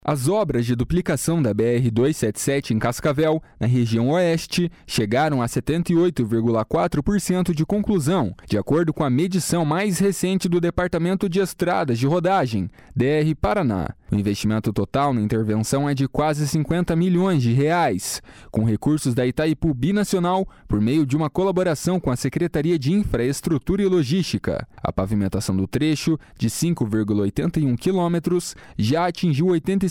As obras de duplicação da BR-277 em Cascavel, na região oeste, chegaram a 78,4% de conclusão, de acordo com a medição mais recente do Departamento de Estradas de Rodagem, DR Paraná. O investimento total na intervenção é de quase 50 milhões de reais, com recursos da Itaipu Binacional por meio de uma colaboração com a Secretaria de Infraestrutura e Logística. A pavimentação do trecho, de 5,81 quilômetros, já atingiu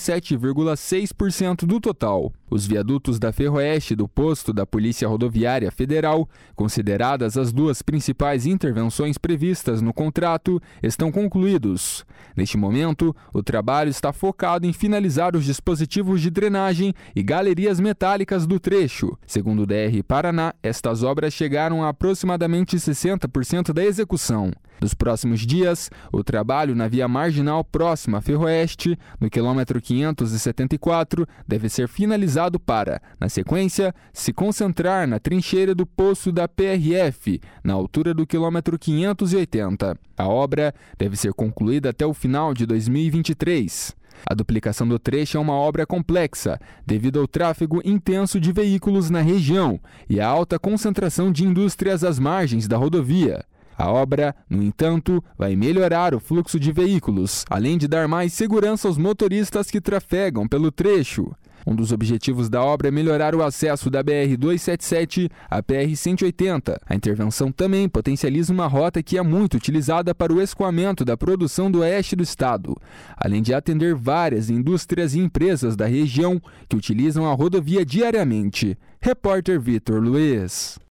87,6% do total. Os viadutos da Ferroeste do posto da Polícia Rodoviária Federal, consideradas as duas principais intervenções previstas no contrato, estão concluídos. Neste momento, o trabalho está focado em finalizar os dispositivos de drenagem e galerias metálicas do trecho. Segundo o DR Paraná, estas obras chegaram a aproximadamente 60% da execução. Nos próximos dias, o trabalho na via marginal próxima à Ferroeste, no quilômetro 574, deve ser finalizado para, na sequência, se concentrar na trincheira do poço da PRF, na altura do quilômetro 580. A obra deve ser concluída até o final de 2023. A duplicação do trecho é uma obra complexa, devido ao tráfego intenso de veículos na região e à alta concentração de indústrias às margens da rodovia. A obra, no entanto, vai melhorar o fluxo de veículos, além de dar mais segurança aos motoristas que trafegam pelo trecho. Um dos objetivos da obra é melhorar o acesso da BR-277 à BR-180. A intervenção também potencializa uma rota que é muito utilizada para o escoamento da produção do oeste do estado, além de atender várias indústrias e empresas da região que utilizam a rodovia diariamente. Repórter Vitor Luiz.